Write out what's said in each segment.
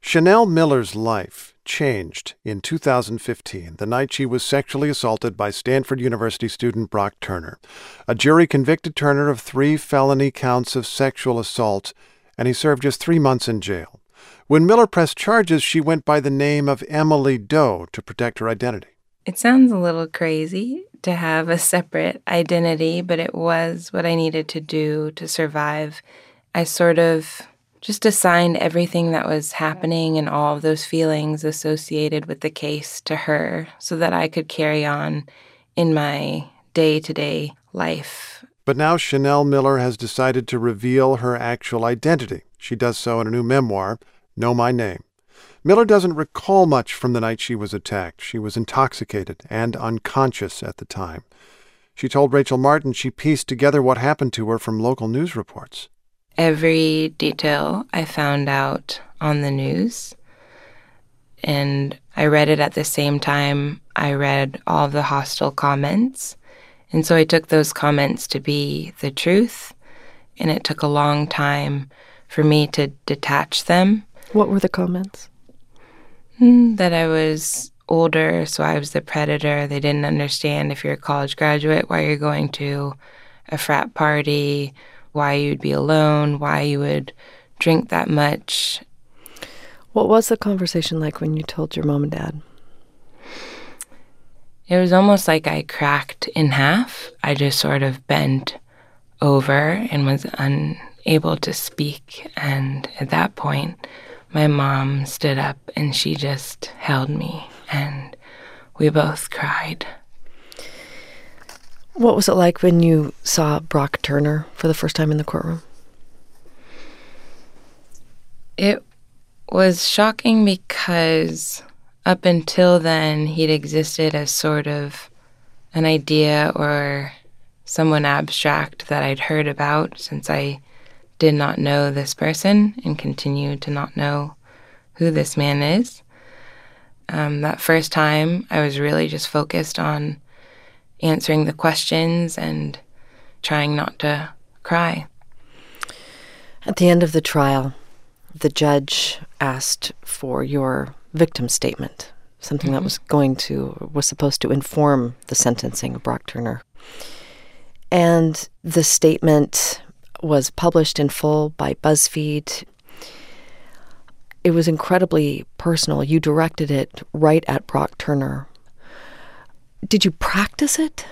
Chanel Miller's life changed in 2015, the night she was sexually assaulted by Stanford University student Brock Turner. A jury convicted Turner of 3 felony counts of sexual assault, and he served just 3 months in jail. When Miller pressed charges, she went by the name of Emily Doe to protect her identity. It sounds a little crazy to have a separate identity, but it was what I needed to do to survive. I sort of just assigned everything that was happening and all of those feelings associated with the case to her so that I could carry on in my day-to-day life. But now Chanel Miller has decided to reveal her actual identity. She does so in a new memoir, Know My Name. Miller doesn't recall much from the night she was attacked. She was intoxicated and unconscious at the time. She told Rachel Martin she pieced together what happened to her from local news reports. Every detail I found out on the news, and I read it at the same time I read all of the hostile comments. And so I took those comments to be the truth, and it took a long time for me to detach them. What were the comments? That I was older, so I was the predator. They didn't understand if you're a college graduate, why you're going to a frat party, why you'd be alone, why you would drink that much. What was the conversation like when you told your mom and dad? It was almost like I cracked in half. I just sort of bent over and was unable to speak. And at that point, my mom stood up and she just held me, and we both cried. What was it like when you saw Brock Turner for the first time in the courtroom? It was shocking because up until then, he'd existed as sort of an idea or someone abstract that I'd heard about since I did not know this person and continue to not know who this man is. That first time, I was really just focused on answering the questions and trying not to cry. At the end of the trial, the judge asked for your victim statement, something that was supposed to inform the sentencing of Brock Turner. And the statement was published in full by BuzzFeed. It was incredibly personal. You directed it right at Brock Turner. Did you practice it?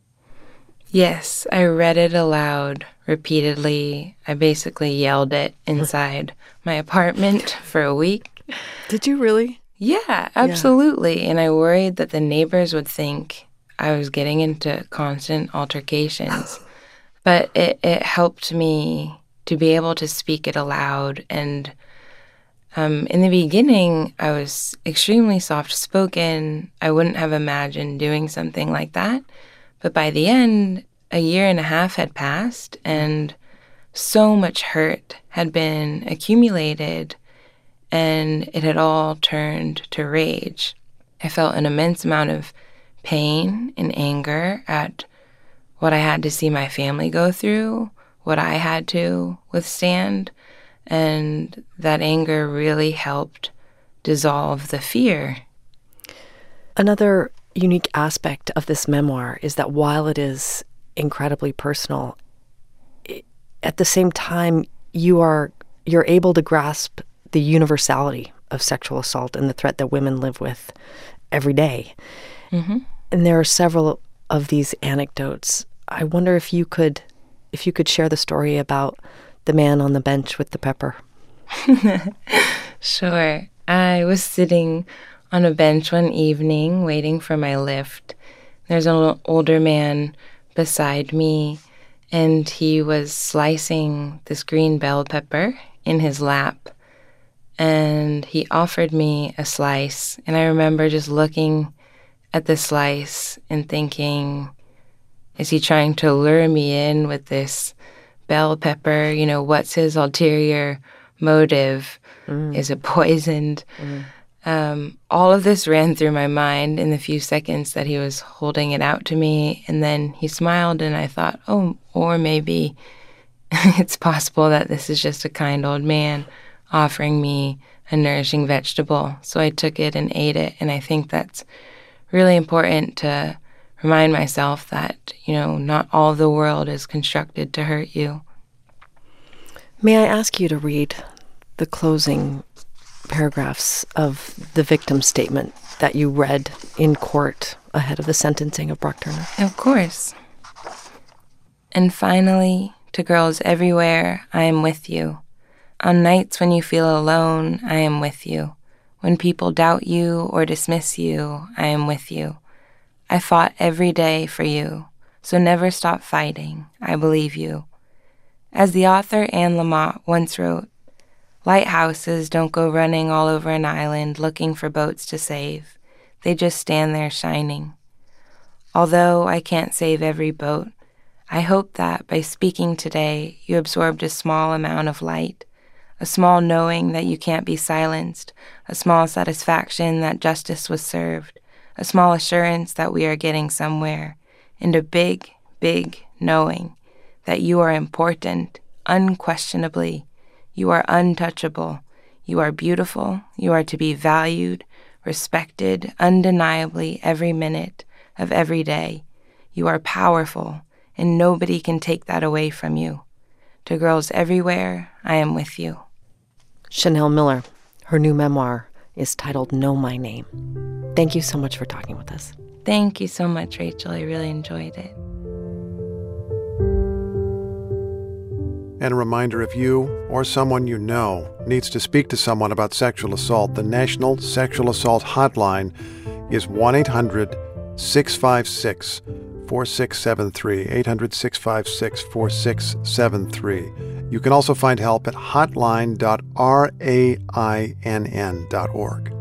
Yes, I read it aloud repeatedly. I basically yelled it inside my apartment for a week. Did you really? Yeah, absolutely. Yeah. And I worried that the neighbors would think I was getting into constant altercations. But it helped me to be able to speak it aloud. And in the beginning, I was extremely soft-spoken. I wouldn't have imagined doing something like that. But by the end, 1.5 years had passed, and so much hurt had been accumulated, and it had all turned to rage. I felt an immense amount of pain and anger at what I had to see my family go through, what I had to withstand, and that anger really helped dissolve the fear. Another unique aspect of this memoir is that while it is incredibly personal, at the same time, you're able to grasp the universality of sexual assault and the threat that women live with every day. Mm-hmm. And there are several of these anecdotes. I wonder if you could share the story about the man on the bench with the pepper. Sure. I was sitting on a bench one evening waiting for my lift. There's an older man beside me, and he was slicing this green bell pepper in his lap. And he offered me a slice, and I remember just looking at the slice and thinking, is he trying to lure me in with this bell pepper? You know, what's his ulterior motive? Is it poisoned? All of this ran through my mind in the few seconds that he was holding it out to me, and then he smiled, and I thought, oh, or maybe it's possible that this is just a kind old man offering me a nourishing vegetable. So I took it and ate it. And I think that's really important to remind myself that, not all of the world is constructed to hurt you. May I ask you to read the closing paragraphs of the victim statement that you read in court ahead of the sentencing of Brock Turner? Of course. And finally, to girls everywhere, I am with you. On nights when you feel alone, I am with you. When people doubt you or dismiss you, I am with you. I fought every day for you, so never stop fighting. I believe you. As the author Anne Lamott once wrote, lighthouses don't go running all over an island looking for boats to save. They just stand there shining. Although I can't save every boat, I hope that by speaking today, you absorbed a small amount of light, a small knowing that you can't be silenced, a small satisfaction that justice was served, a small assurance that we are getting somewhere, and a big, big knowing that you are important, unquestionably. You are untouchable. You are beautiful. You are to be valued, respected, undeniably every minute of every day. You are powerful, and nobody can take that away from you. To girls everywhere, I am with you. Chanel Miller, her new memoir is titled Know My Name. Thank you so much for talking with us. Thank you so much, Rachel. I really enjoyed it. And a reminder, if you or someone you know needs to speak to someone about sexual assault, the National Sexual Assault Hotline is 1-800-656-4673, 800-656-4673. You can also find help at hotline.rainn.org.